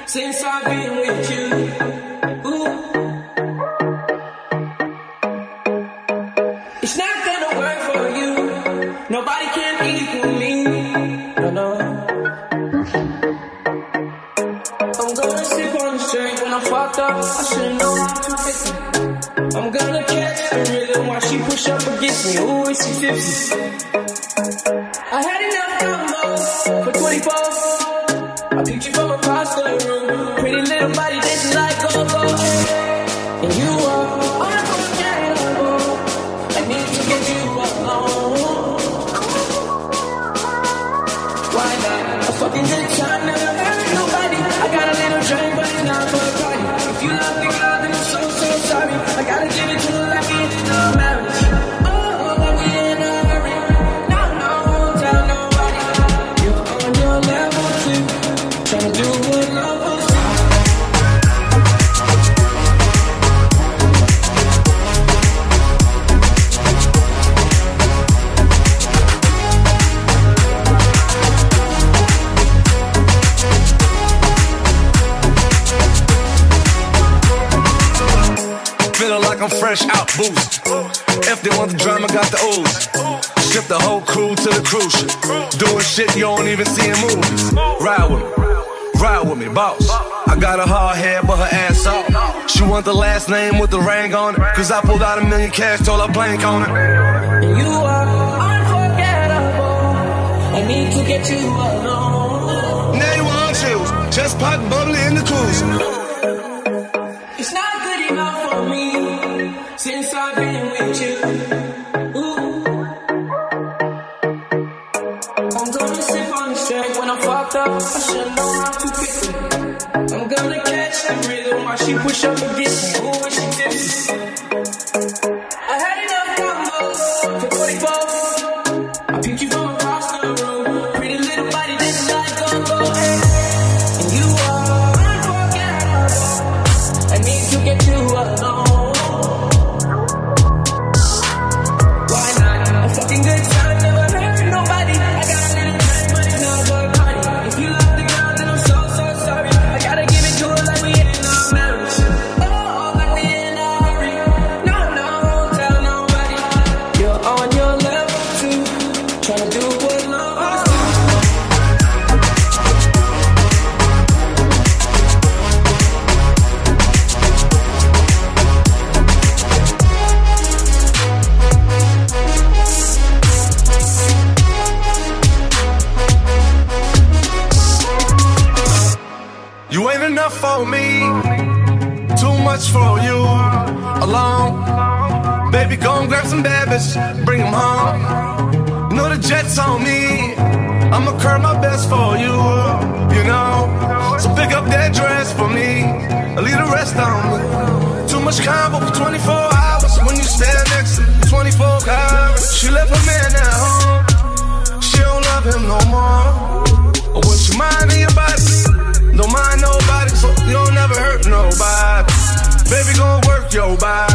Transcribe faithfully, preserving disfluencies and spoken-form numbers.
since I've been with you. Ooh. It's not gonna work for you. Nobody can equal me. No, no. I'm gonna sip on the strength when I'm fucked up. I should've known how to fix it. I'm gonna catch the rhythm while she push up against me. Ooh, it's fifty. I had enough combos for twenty-four. I picked you from across the room. Pretty little body dancing like go-go. And you are unforgettable. I need to get you alone. Why not? A fucking good time, never hurt nobody. I got a little drink, but it's not for a party. If you love the girl, then I'm so, so sorry. I gotta give it to her like we in a marriage. Oh, like we in a hurry. No, no, tell nobody. You're on your level too. Tryna do what lovers do. Feeling like I'm fresh out boost. If they want the drama, got the ooze. Ship the whole crew to the cruise ship. Doing shit you don't even see in movies. Ride with me, ride with me, boss. I got a hard head, but her ass off. She want the last name with the ring on it. Cause I pulled out a million cash, told her blank on it. You are unforgettable. I need to get you alone. Now you want chills, just pop bubbly in the cruise. It's not good enough for me since I've been with you. Ooh. I'm gonna sip on the strength when I'm fucked up. I should know how to fix it. I'm gonna catch the rhythm while she push up against me. Ooh, when she tipsy. I had enough combos for twenty-four. I picked you from across the room. Pretty little body dancing like go-go. And you are unforgettable. I need to get you alone. Why not? A fucking good time, never hurt nobody. I got a little drink, but it's not for a party. If you love the girl, then I'm so, so sorry. I gotta give it to her like we in a marriage. Oh, like we in a hurry. No, no, tell nobody. You're on your level too. Tryna do what lovers do. You ain't enough for me, too much for you. Alone, baby, go and grab some bad bitches, bring them home. You know the jet's on me, I'ma curb my best for you, you know. So pick up that dress for me, and leave the rest on me. Too much combo for twenty-four hours, when you stand next to me, twenty-four hours. She left her man at home, she don't love him no more. Or when she minding your body, don't mind nobody, so you don't never hurt nobody. Baby, gon' work your body.